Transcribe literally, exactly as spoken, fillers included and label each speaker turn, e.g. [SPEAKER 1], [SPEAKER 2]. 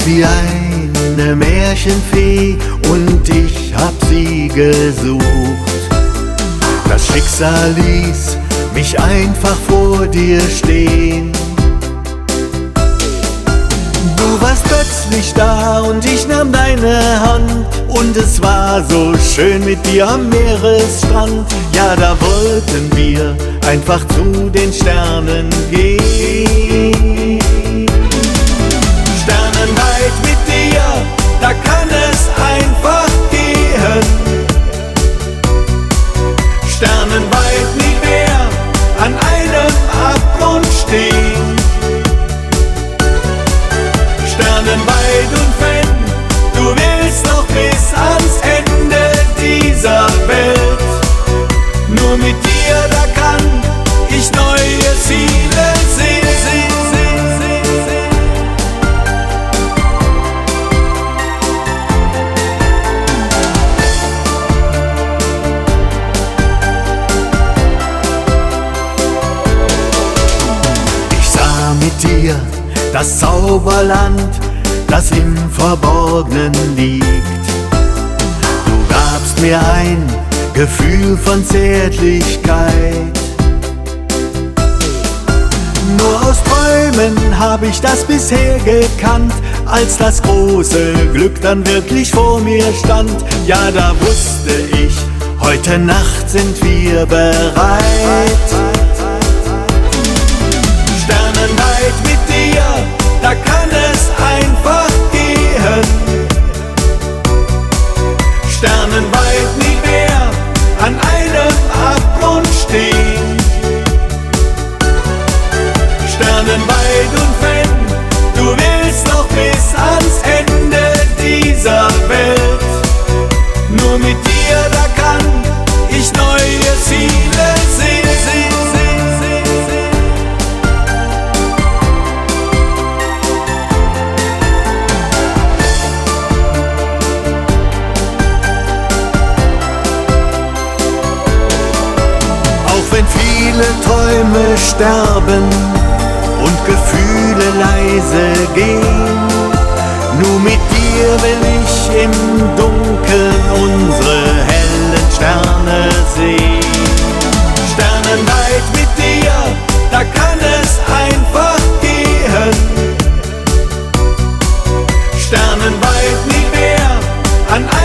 [SPEAKER 1] bist wie eine Märchenfee und ich hab sie gesucht. Das Schicksal ließ mich einfach vor dir stehen. Du warst plötzlich da und ich nahm deine Hand und es war so schön mit dir am Meeresstrand. Ja, da wollten wir einfach zu den Sternen gehen. Sternenweit mit dir, da kann es einfach gehen. Sternenweit nie mehr an einem Abgrund stehen. Sternenweit und wenn du willst noch bis ans Ende dieser Welt, nur mit dir, da kann ich neue Ziele sehen. Ich sah mit dir das Zauberland, das im Verborgenen liegt. Du gabst mir ein Gefühl von Zärtlichkeit. Nur aus Träumen hab ich das bisher gekannt, als das große Glück dann wirklich vor mir stand. Ja, da wusste ich, heute Nacht sind wir bereit. Sternenweit mit dir, da kann es einfach gehen. Sternenweit nie mehr an einem Abgrund stehen. Sternenweit und wenn du willst noch bis ans Ende dieser Welt, nur mit dir, da kann ich neue Ziele sehen. Wenn viele Träume sterben und Gefühle leise gehen, nur mit dir will ich im Dunkeln unsere hellen Sterne sehen. Sternenweit mit dir, da kann es einfach gehen. Sternenweit nie mehr an